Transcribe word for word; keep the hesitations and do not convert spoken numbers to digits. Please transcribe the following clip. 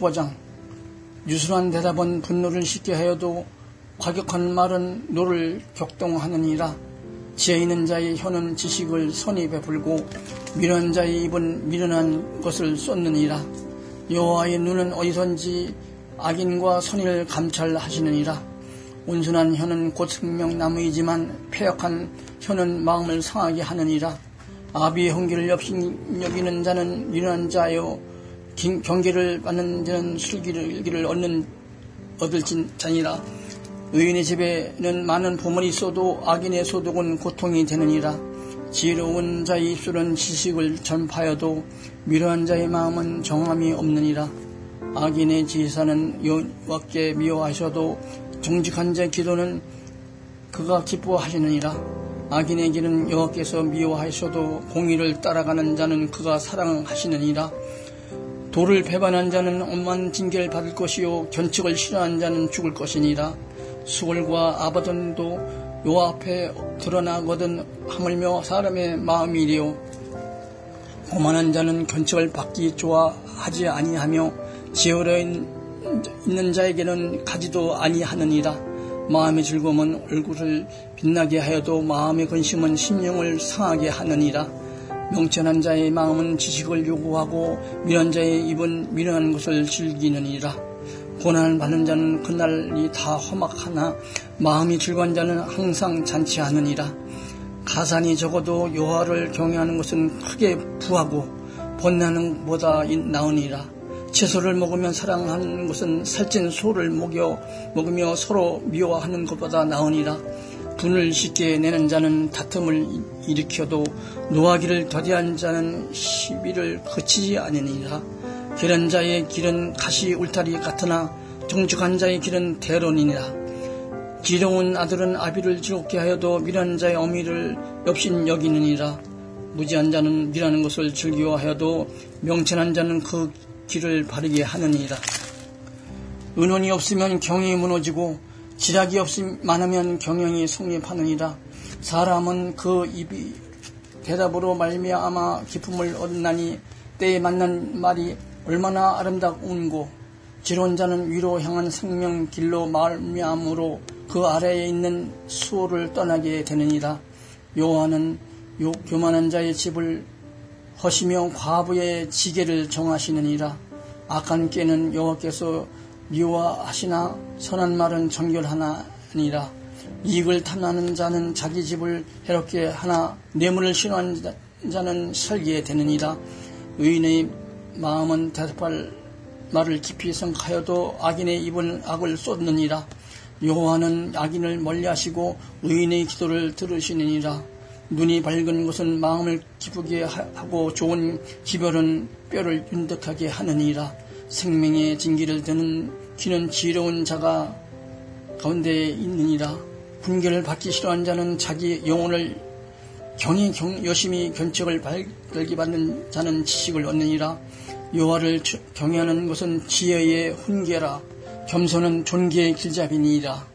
십오 장. 유순한 대답은 분노를 식게 하여도 과격한 말은 노를 격동하느니라. 지혜 있는 자의 혀는 지식을 선히 베풀고 미련한 자의 입은 미련한 것을 쏟느니라. 여호와의 눈은 어디선지 악인과 선의를 감찰하시느니라. 온순한 혀는 곧 생명나무이지만 패역한 혀는 마음을 상하게 하느니라. 아비의 hun기를 여기는 자는 미련한 자요 경계를 받는 자는 슬기를 얻는 얻을 자니라. 의인의 집에는 많은 보물이 있어도 악인의 소득은 고통이 되느니라. 지혜로운 자의 입술은 지식을 전파하여도 미련한 자의 마음은 정함이 없느니라. 악인의 제사는 여호와께 미워하셔도 정직한 자의 기도는 그가 기뻐하시느니라. 악인의 길은 여호와께서 미워하셔도 공의를 따라가는 자는 그가 사랑하시느니라. 도를 배반한 자는 엄한 징계를 받을 것이요 견책을 싫어하는 자는 죽을 것이니라. 수월과 아바돈도 여호와 앞에 드러나거든 하물며 사람의 마음이리요. 고만한 자는 견책을 받기 좋아하지 아니하며 지혜로 있는 자에게는 가지도 아니하느니라. 마음의 즐거움은 얼굴을 빛나게 하여도 마음의 근심은 심령을 상하게 하느니라. 명철한 자의 마음은 지식을 요구하고 미련한 자의 입은 미련한 것을 즐기느니라. 고난을 받는 자는 그날이 다 험악하나 마음이 즐거운 자는 항상 잔치하느니라. 가산이 적어도 여호와를 경외하는 것은 크게 부하고 번나는 것보다 나으니라. 채소를 먹으면 사랑하는 것은 살찐 소를 먹여 먹으며 서로 미워하는 것보다 나으니라. 분을 쉽게 내는 자는 다툼을 일으켜도 노하기를 더디한 자는 시비를 그치지 않으니라. 게으른 자의 길은 가시 울타리 같으나 정직한 자의 길은 대론이니라. 지혜로운 아들은 아비를 즐겁게 하여도 미련한 자의 어미를 엽신 여기느니라. 무지한 자는 미라는 것을 즐기워하여도 명철한 자는 그 길을 바르게 하느니라. 은원이 없으면 경이 무너지고 지략이 없으면 경영이 성립하느니라. 사람은 그 입이 대답으로 말미암아 기쁨을 얻나니 때에 만난 말이 얼마나 아름다운고. 지혜로운 자는 위로 향한 생명 길로 말미암으로 그 아래에 있는 수호를 떠나게 되느니라. 여호와는 교만한 자의 집을 허시며 과부의 지게를 정하시느니라. 악한 꾀는 여호와께서 미워하시나 선한 말은 정결하나니라. 이익을 탐나는 자는 자기 집을 해롭게 하나 뇌물을 싫어하는 자는 살게 되느니라. 의인의 마음은 대답할 말을 깊이 생각하여도 악인의 입은 악을 쏟느니라. 여호와는 악인을 멀리하시고 의인의 기도를 들으시느니라. 눈이 밝은 것은 마음을 기쁘게 하고 좋은 기별은 뼈를 윤득하게 하느니라. 생명의 징기를 드는 귀는 지혜로운 자가 가운데 있느니라. 분별을 받기 싫어하는 자는 자기 영혼을 경히 경, 열심히 견책을 발기 받는 자는 지식을 얻느니라. 여호와를 경외하는 것은 지혜의 훈계라. 겸손은 존귀의 길잡이니라.